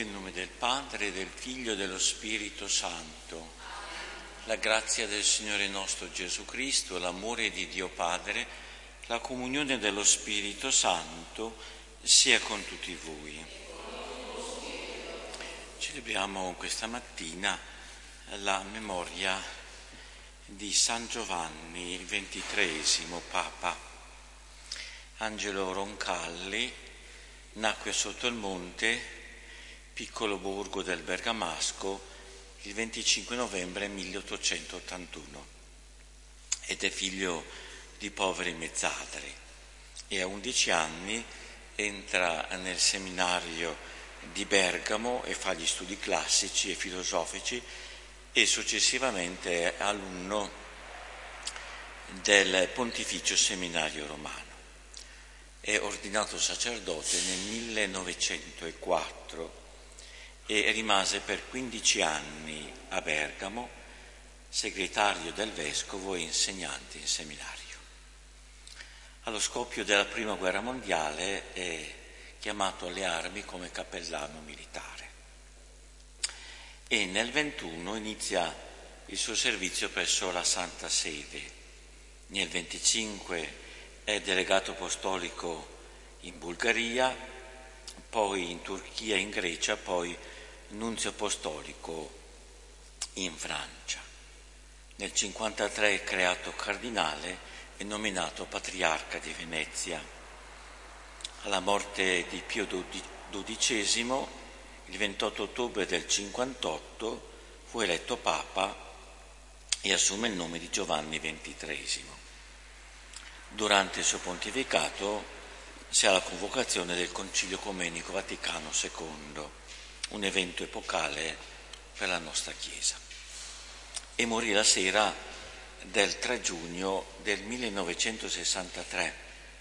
Nel nome del Padre, del Figlio e dello Spirito Santo. La grazia del Signore nostro Gesù Cristo, l'amore di Dio Padre, la comunione dello Spirito Santo sia con tutti voi. Celebriamo questa mattina la memoria di San Giovanni, il 23° Papa. Angelo Roncalli nacque sotto il monte, piccolo borgo del Bergamasco, il 25 novembre 1881 ed è figlio di poveri mezzadri e a 11 anni entra nel seminario di Bergamo e fa gli studi classici e filosofici e successivamente è alunno del Pontificio Seminario Romano. È ordinato sacerdote nel 1904 e rimase per 15 anni a Bergamo, segretario del vescovo e insegnante in seminario. Allo scoppio della Prima Guerra Mondiale è chiamato alle armi come cappellano militare e nel 21 inizia il suo servizio presso la Santa Sede. Nel 25 è delegato apostolico in Bulgaria, poi in Turchia, in Grecia, poi nunzio apostolico in Francia. Nel 53 è creato cardinale e nominato patriarca di Venezia. Alla morte di Pio XII, il 28 ottobre del 58, fu eletto Papa e assume il nome di Giovanni XXIII. Durante il suo pontificato si ha la convocazione del Concilio Ecumenico Vaticano II, un evento epocale per la nostra Chiesa. E morì la sera del 3 giugno del 1963.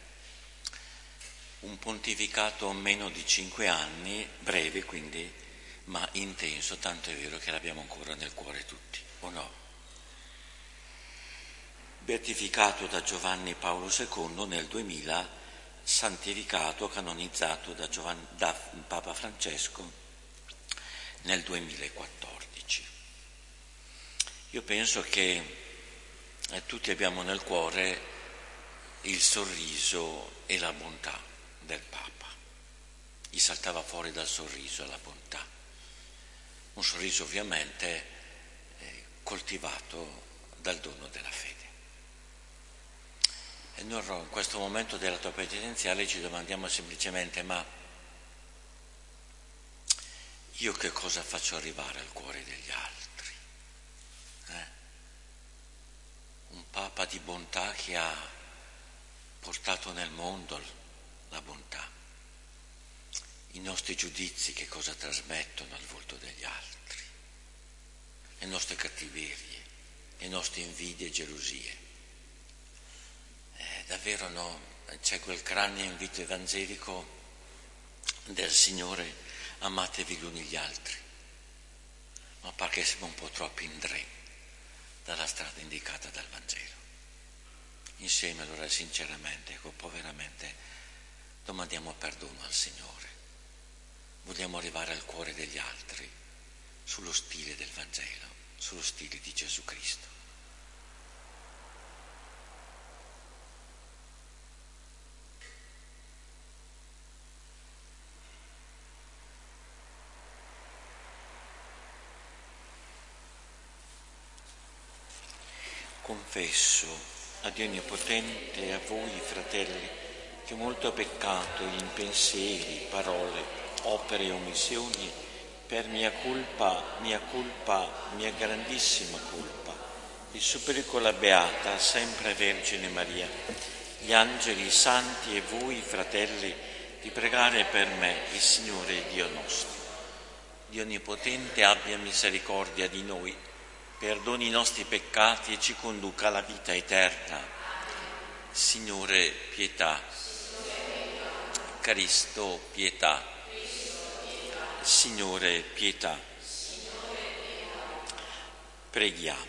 Un pontificato meno di 5 anni, breve quindi, ma intenso, tanto è vero che l'abbiamo ancora nel cuore tutti, o no? Beatificato da Giovanni Paolo II nel 2000, santificato, canonizzato da Papa Francesco nel 2014. Io penso che tutti abbiamo nel cuore il sorriso e la bontà del Papa. Gli saltava fuori dal sorriso la bontà. Un sorriso ovviamente coltivato dal dono della fede. E noi in questo momento della tua penitenziale ci domandiamo semplicemente: ma io che cosa faccio arrivare al cuore degli altri? Un Papa di bontà che ha portato nel mondo la bontà. I nostri giudizi che cosa trasmettono al volto degli altri? Le nostre cattiverie, le nostre invidie e gelosie. Davvero no, c'è quel grande invito evangelico del Signore: amatevi gli uni gli altri, ma perché siamo un po' troppo indre dalla strada indicata dal Vangelo. Insieme allora sinceramente, un po' veramente, domandiamo perdono al Signore. Vogliamo arrivare al cuore degli altri sullo stile del Vangelo, sullo stile di Gesù Cristo. Confesso a Dio Onnipotente e a voi, fratelli, che molto ho peccato in pensieri, parole, opere e omissioni, per mia grandissima colpa. Vi supplico la Beata, sempre Vergine Maria, gli angeli, i santi e voi, fratelli, di pregare per me, il Signore Dio nostro. Dio Onnipotente abbia misericordia di noi, perdoni i nostri peccati e ci conduca alla vita eterna. Signore, pietà. Cristo, pietà. Signore, pietà. Preghiamo.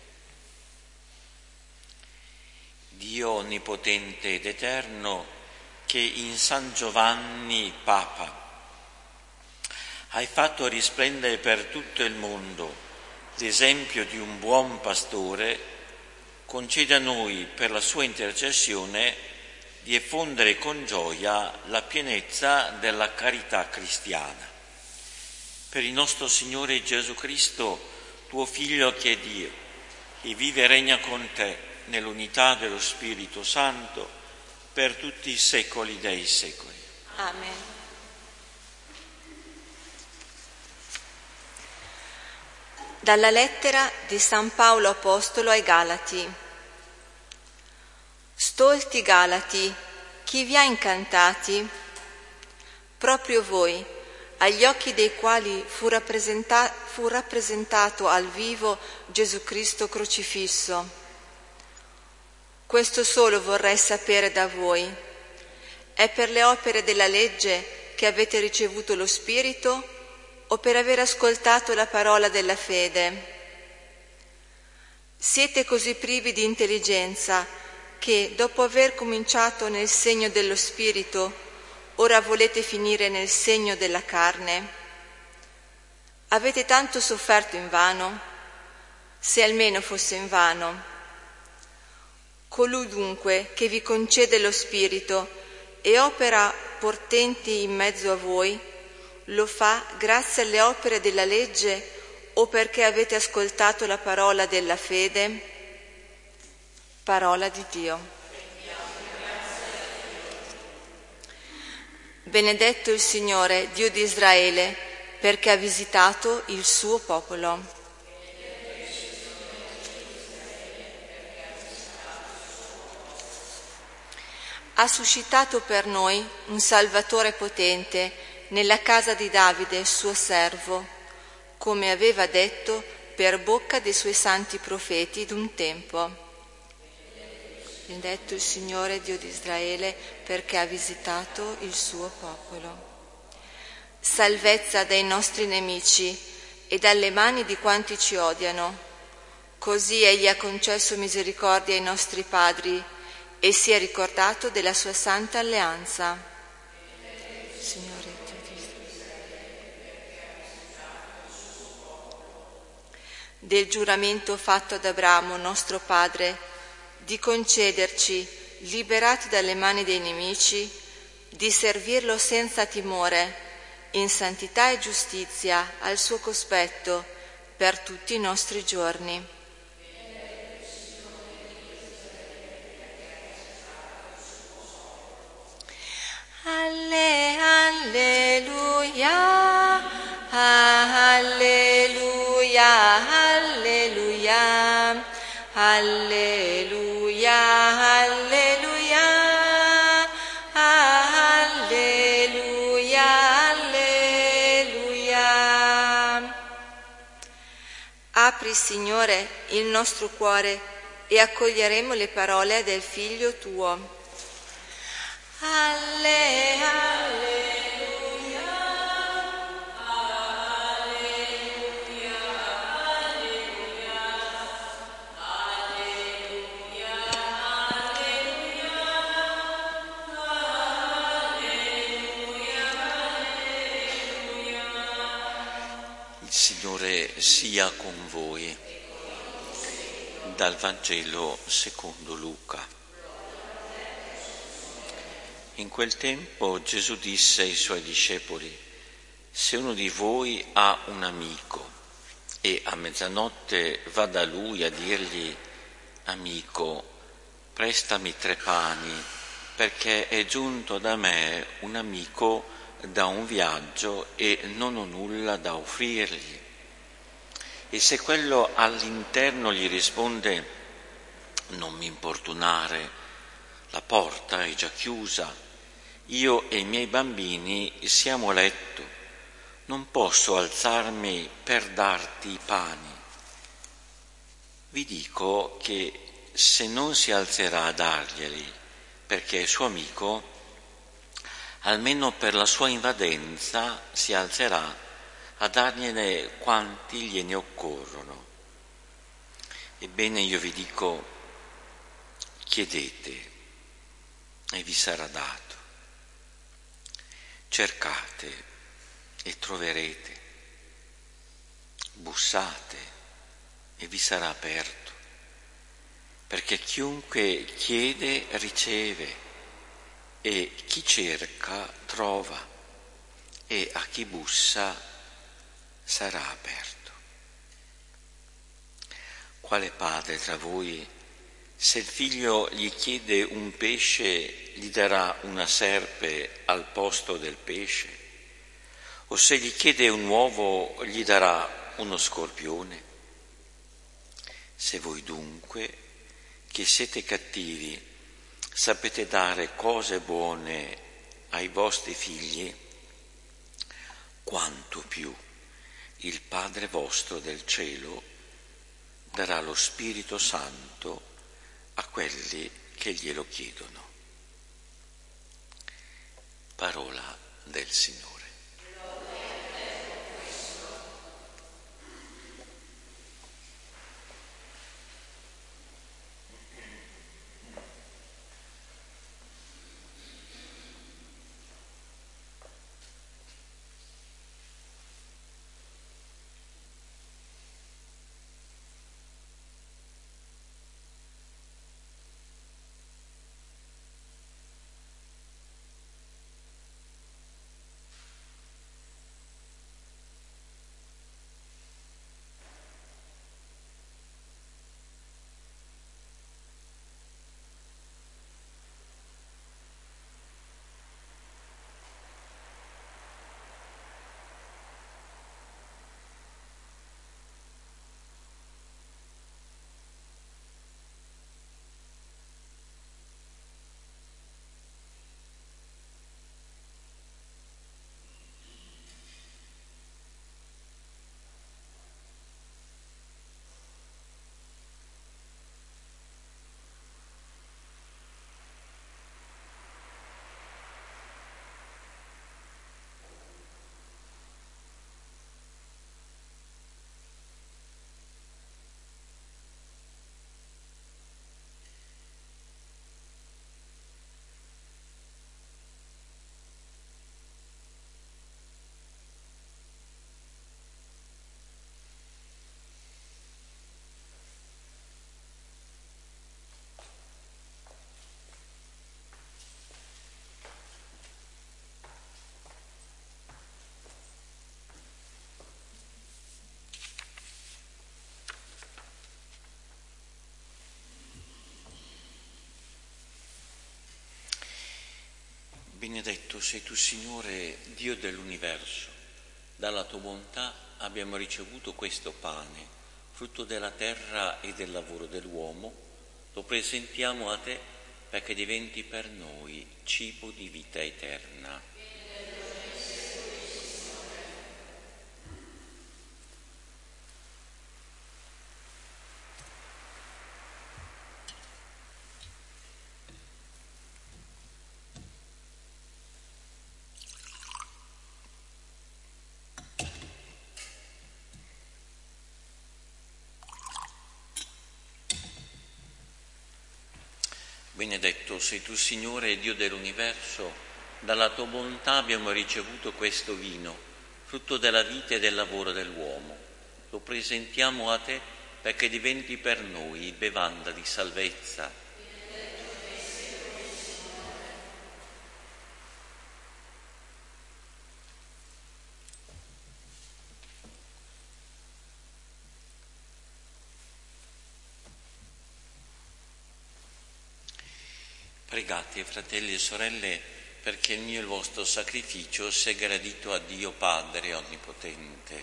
Dio Onnipotente ed Eterno, che in San Giovanni Papa Hai fatto risplendere per tutto il mondo l'esempio di un buon pastore. Concedi a noi, per la sua intercessione, di effondere con gioia la pienezza della carità cristiana. Per il nostro Signore Gesù Cristo, tuo Figlio che è Dio, che vive e regna con te nell'unità dello Spirito Santo per tutti i secoli dei secoli. Amen. Dalla lettera di San Paolo Apostolo ai Galati. Stolti Galati, chi vi ha incantati? Proprio voi, agli occhi dei quali fu rappresentato al vivo Gesù Cristo crocifisso. Questo solo vorrei sapere da voi. È per le opere della legge che avete ricevuto lo Spirito o per aver ascoltato la parola della fede? Siete così privi di intelligenza che, dopo aver cominciato nel segno dello Spirito, ora volete finire nel segno della carne? Avete tanto sofferto invano? Se almeno fosse invano. Colui dunque che vi concede lo Spirito e opera portenti in mezzo a voi, lo fa grazie alle opere della legge o perché avete ascoltato la parola della fede? Parola di Dio. Benedetto il Signore, Dio di Israele, perché ha visitato il suo popolo. Ha suscitato per noi un Salvatore potente nella casa di Davide, suo servo, come aveva detto per bocca dei suoi santi profeti d'un tempo. Benedetto il Signore, Dio di Israele, perché ha visitato il suo popolo. Salvezza dai nostri nemici e dalle mani di quanti ci odiano. Così Egli ha concesso misericordia ai nostri padri e si è ricordato della sua santa alleanza. Signore, del giuramento fatto ad Abramo, nostro padre, di concederci, liberati dalle mani dei nemici, di servirlo senza timore, in santità e giustizia, al suo cospetto, per tutti i nostri giorni. Alleluia, alleluia, alleluia, alleluia, alleluia, alleluia, alleluia. Apri, Signore, il nostro cuore e accoglieremo le parole del Figlio tuo. Alleluia, alleluia, alleluia, alleluia, alleluia, alleluia. Il Signore sia con voi. Dal Vangelo secondo Luca. In quel tempo Gesù disse ai suoi discepoli: se uno di voi ha un amico e a mezzanotte va da lui a dirgli: amico, prestami 3 pani, perché è giunto da me un amico da un viaggio e non ho nulla da offrirgli. E se quello all'interno gli risponde: non mi importunare, la porta è già chiusa, io e i miei bambini siamo a letto, non posso alzarmi per darti i pani. Vi dico che se non si alzerà a darglieli perché è suo amico, almeno per la sua invadenza si alzerà a dargliene quanti gliene occorrono. Ebbene io vi dico: chiedete e vi sarà dato, cercate e troverete, bussate e vi sarà aperto, perché chiunque chiede riceve, e chi cerca trova, e a chi bussa sarà aperto. Quale padre tra voi, se il figlio gli chiede un pesce, gli darà una serpe al posto del pesce? O se gli chiede un uovo, gli darà uno scorpione? Se voi dunque, che siete cattivi, sapete dare cose buone ai vostri figli, quanto più il Padre vostro del cielo darà lo Spirito Santo a quelli che glielo chiedono. Parola del Signore. Benedetto sei tu, Signore, Dio dell'universo. Dalla tua bontà abbiamo ricevuto questo pane, frutto della terra e del lavoro dell'uomo. Lo presentiamo a te perché diventi per noi cibo di vita eterna. Benedetto sei tu, Signore, Dio dell'universo, dalla tua bontà abbiamo ricevuto questo vino, frutto della vita e del lavoro dell'uomo. Lo presentiamo a te perché diventi per noi bevanda di salvezza. Pregate, fratelli e sorelle, perché il mio e il vostro sacrificio sia gradito a Dio Padre Onnipotente.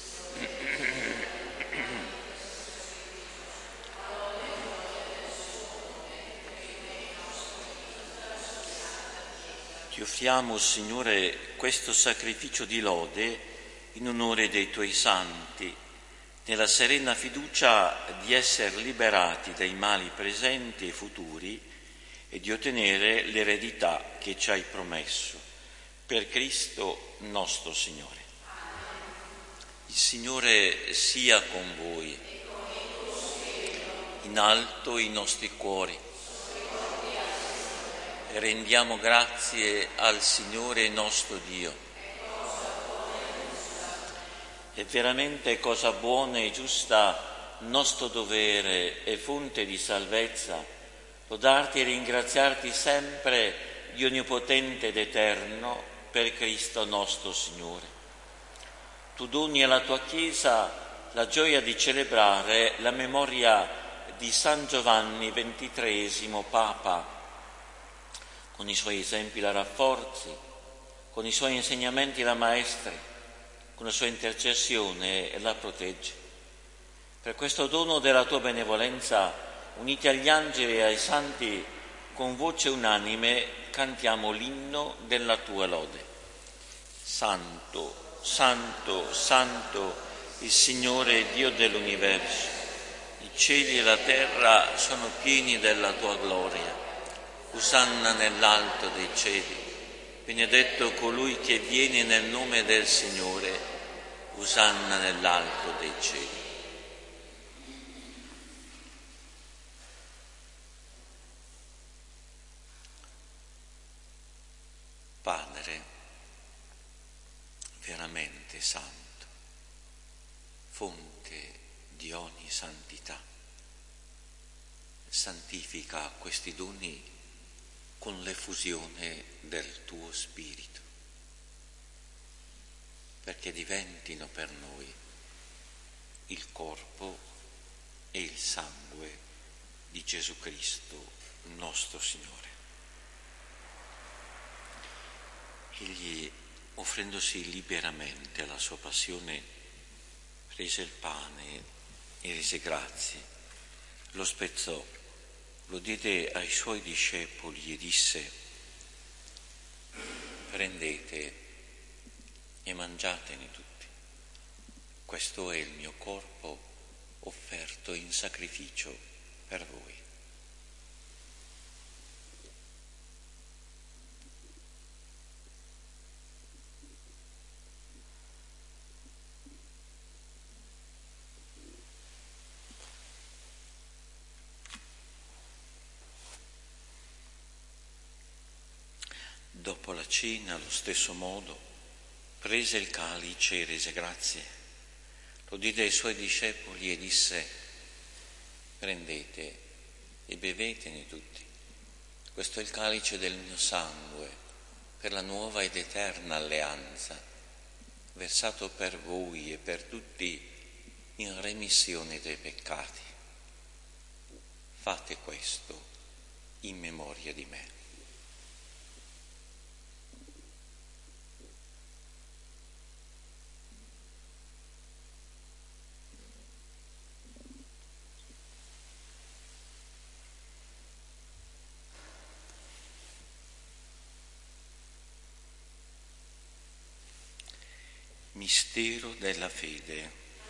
Ti offriamo, Signore, questo sacrificio di lode in onore dei tuoi santi, nella serena fiducia di essere liberati dai mali presenti e futuri e di ottenere l'eredità che ci hai promesso. Per Cristo nostro Signore. Il Signore sia con voi. In alto i nostri cuori. E rendiamo grazie al Signore nostro Dio. È veramente cosa buona e giusta, nostro dovere e fonte di salvezza, lodarti e ringraziarti sempre, Dio onnipotente ed eterno, per Cristo nostro Signore. Tu doni alla tua Chiesa la gioia di celebrare la memoria di San Giovanni XXIII Papa. Con i suoi esempi la rafforzi, con i suoi insegnamenti la maestri, con la sua intercessione la proteggi. Per questo dono della tua benevolenza, uniti agli angeli e ai santi, con voce unanime cantiamo l'inno della tua lode. Santo, Santo, Santo, il Signore Dio dell'universo. I cieli e la terra sono pieni della tua gloria. Osanna nell'alto dei cieli. Benedetto colui che viene nel nome del Signore, Osanna nell'alto dei cieli. Padre, veramente santo, fonte di ogni santità, santifica questi doni con l'effusione del tuo Spirito, perché diventino per noi il corpo e il sangue di Gesù Cristo, nostro Signore. Egli, offrendosi liberamente alla sua passione, prese il pane e rese grazie, lo spezzò, lo diede ai suoi discepoli e disse: prendete e mangiatene tutti, questo è il mio corpo offerto in sacrificio per voi. Dopo la cena, allo stesso modo, prese il calice e rese grazie, lo diede ai suoi discepoli e disse: prendete e bevetene tutti, questo è il calice del mio sangue, per la nuova ed eterna alleanza, versato per voi e per tutti in remissione dei peccati. Fate questo in memoria di me. Mistero della fede.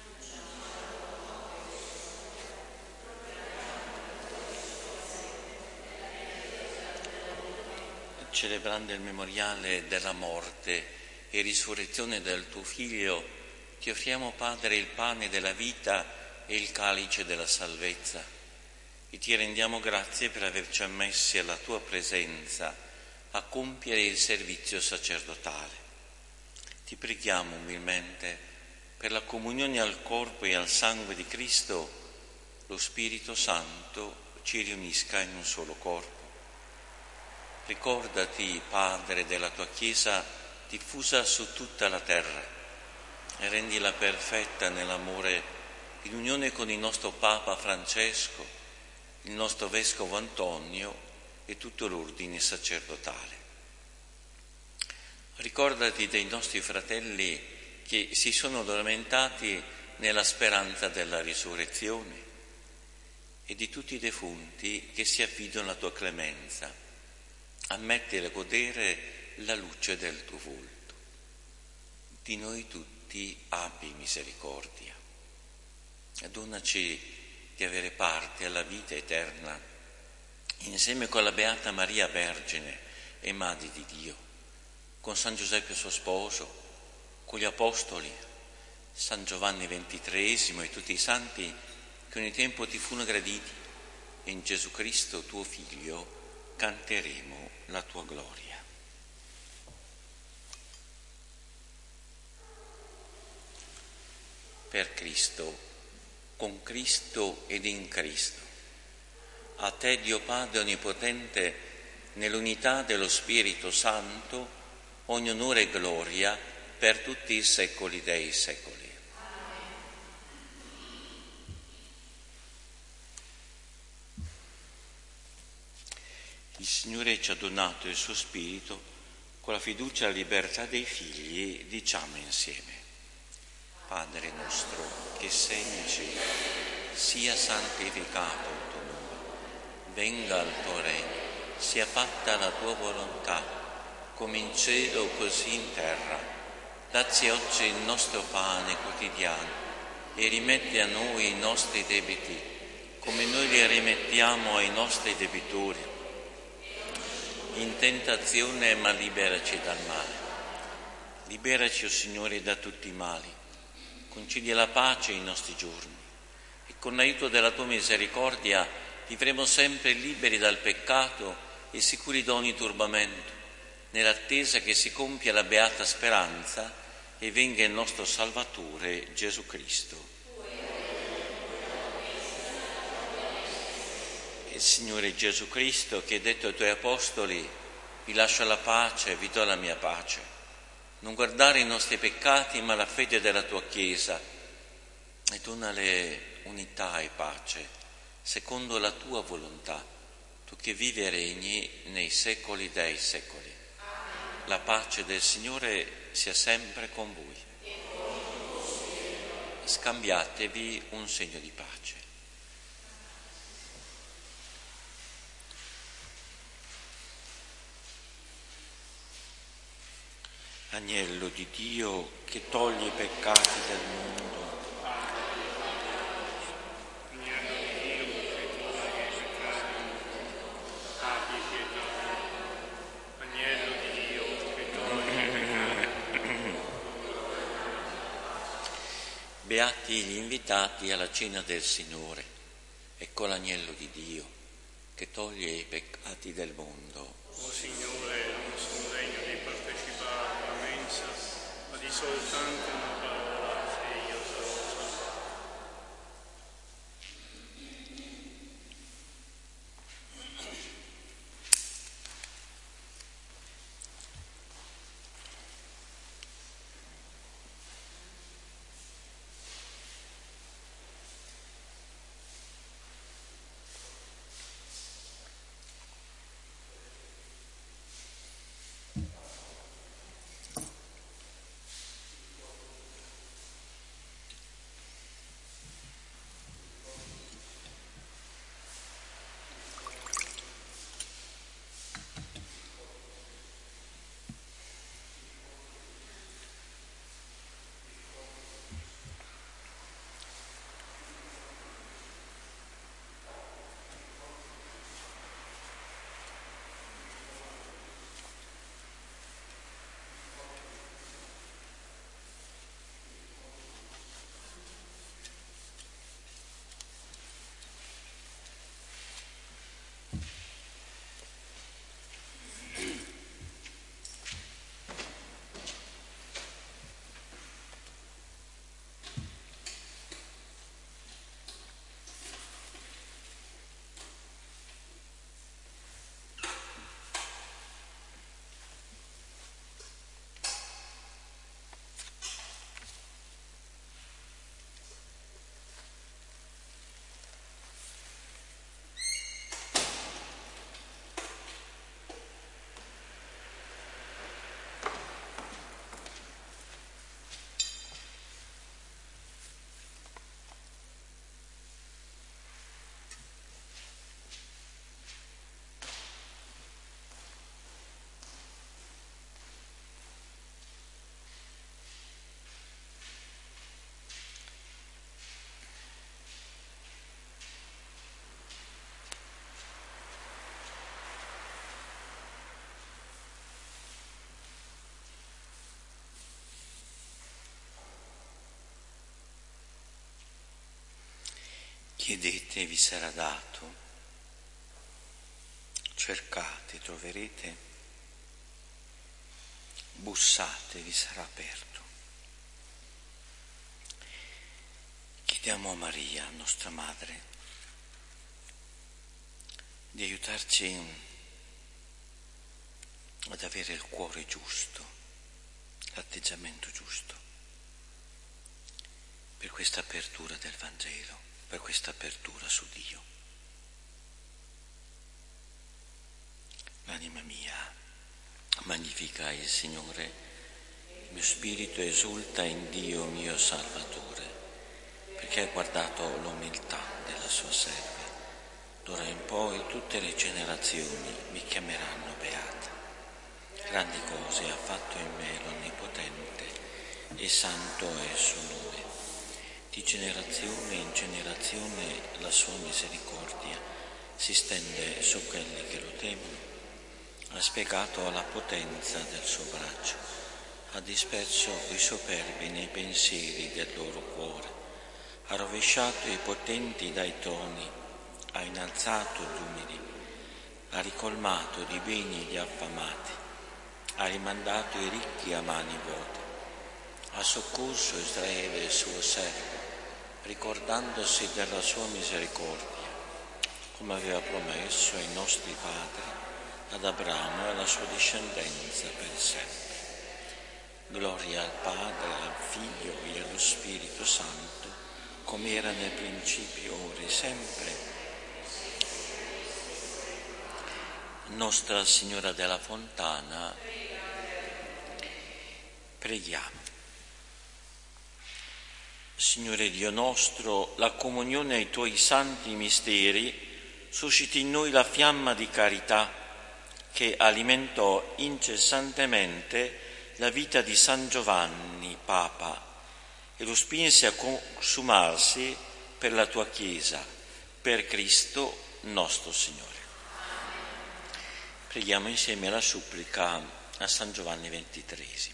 Celebrando il memoriale della morte e risurrezione del tuo Figlio, ti offriamo, Padre, il pane della vita e il calice della salvezza, e ti rendiamo grazie per averci ammessi alla tua presenza a compiere il servizio sacerdotale. Ti preghiamo umilmente per la comunione al corpo e al sangue di Cristo, lo Spirito Santo ci riunisca in un solo corpo. Ricordati, Padre, della tua Chiesa diffusa su tutta la terra e rendila perfetta nell'amore, in unione con il nostro Papa Francesco, il nostro Vescovo Antonio e tutto l'ordine sacerdotale. Ricordati dei nostri fratelli che si sono addormentati nella speranza della risurrezione e di tutti i defunti che si affidano alla tua clemenza. Ammettili a godere la luce del tuo volto. Di noi tutti abbi misericordia. Donaci di avere parte alla vita eterna insieme con la Beata Maria Vergine e Madre di Dio, con San Giuseppe suo sposo, con gli Apostoli, San Giovanni XXIII e tutti i santi che ogni tempo ti furono graditi, e in Gesù Cristo tuo Figlio canteremo la tua gloria. per Cristo, con Cristo ed in Cristo. A te, Dio Padre Onnipotente, nell'unità dello Spirito Santo, ogni onore e gloria per tutti i secoli dei secoli. Il Signore ci ha donato il suo Spirito, con la fiducia e la libertà dei figli diciamo insieme: Padre nostro che sei in cielo, sia santificato il tuo nome, venga il tuo regno, sia fatta la tua volontà, come in cielo così in terra. Dacci oggi il nostro pane quotidiano e rimetti a noi i nostri debiti, come noi li rimettiamo ai nostri debitori. In tentazione, ma liberaci dal male. Liberaci, o Signore, da tutti i mali. Concedi la pace ai nostri giorni e con l'aiuto della tua misericordia vivremo sempre liberi dal peccato e sicuri da ogni turbamento, nell'attesa che si compia la beata speranza e venga il nostro Salvatore Gesù Cristo. Il Signore Gesù Cristo, che ha detto ai tuoi apostoli: vi lascio la pace, vi do la mia pace, non guardare i nostri peccati ma la fede della tua Chiesa, e donale unità e pace secondo la tua volontà, tu che vivi e regni nei secoli dei secoli. La pace del Signore sia sempre con voi. Scambiatevi un segno di pace. Agnello di Dio che toglie i peccati del mondo. Agnello di Dio che toglie i peccati del mondo, abbi pietà di noi. Agnello di Dio che toglie i peccati del mondo. Beati gli invitati alla cena del Signore. Ecco l'agnello di Dio che toglie i peccati del mondo. O Signore, non sono degno di partecipare alla mensa, ma di soltanto una parola e io sarò salvato. Chiedete e vi sarà dato, cercate, troverete, bussate, vi sarà aperto. Chiediamo a Maria, nostra Madre, di aiutarci ad avere il cuore giusto, l'atteggiamento giusto, per questa apertura del Vangelo, per questa apertura su Dio. L'anima mia magnifica il Signore, il mio spirito esulta in Dio mio Salvatore, perché ha guardato l'umiltà della sua serva. D'ora in poi tutte le generazioni mi chiameranno beata. Grandi cose ha fatto in me l'Onnipotente e santo è il suo nome. Di generazione in generazione la sua misericordia si stende su quelli che lo temono. Ha spiegato la potenza del suo braccio, ha disperso i superbi nei pensieri del loro cuore, ha rovesciato i potenti dai troni, ha innalzato gli umili, ha ricolmato di beni gli affamati, ha rimandato i ricchi a mani vuote, ha soccorso Israele il suo servo, ricordandosi della sua misericordia, come aveva promesso ai nostri padri, ad Abramo e alla sua discendenza per sempre. Gloria al Padre, al Figlio e allo Spirito Santo, come era nel principio, ora e sempre. Nostra Signora della Fontana, preghiamo. Signore Dio nostro, la comunione ai Tuoi santi misteri susciti in noi la fiamma di carità che alimentò incessantemente la vita di San Giovanni, Papa, e lo spinse a consumarsi per la Tua Chiesa, per Cristo nostro Signore. Preghiamo insieme la supplica a San Giovanni XXIII.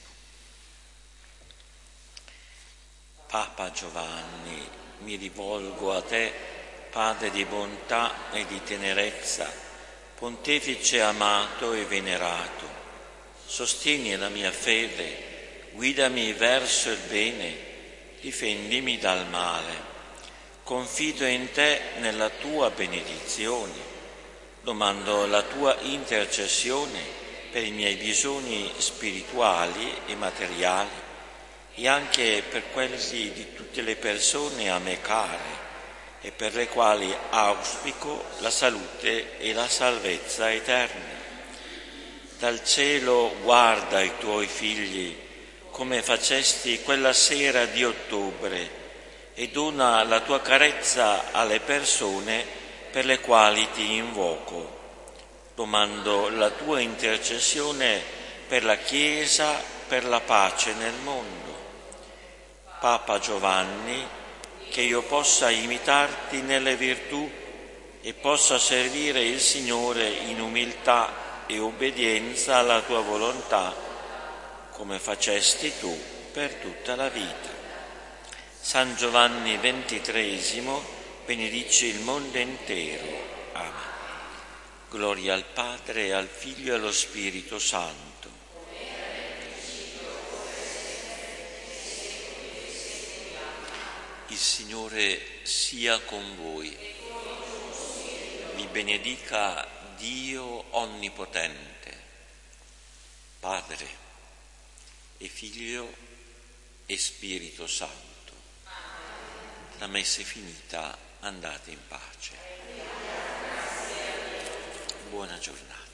Papa Giovanni, mi rivolgo a Te, Padre di bontà e di tenerezza, Pontefice amato e venerato, sostieni la mia fede, guidami verso il bene, difendimi dal male. Confido in Te nella Tua benedizione, domando la Tua intercessione per i miei bisogni spirituali e materiali e anche per quelli di tutte le persone a me care, e per le quali auspico la salute e la salvezza eterna. Dal cielo guarda i Tuoi figli, come facesti quella sera di ottobre, e dona la Tua carezza alle persone per le quali Ti invoco. Domando la Tua intercessione per la Chiesa, per la pace nel mondo. Papa Giovanni, che io possa imitarti nelle virtù e possa servire il Signore in umiltà e obbedienza alla Tua volontà, come facesti Tu per tutta la vita. San Giovanni XXIII benedice il mondo intero. Amen. Gloria al Padre, al Figlio e allo Spirito Santo. Il Signore sia con voi. Vi benedica Dio Onnipotente, Padre e Figlio e Spirito Santo. La messa è finita, andate in pace. Buona giornata.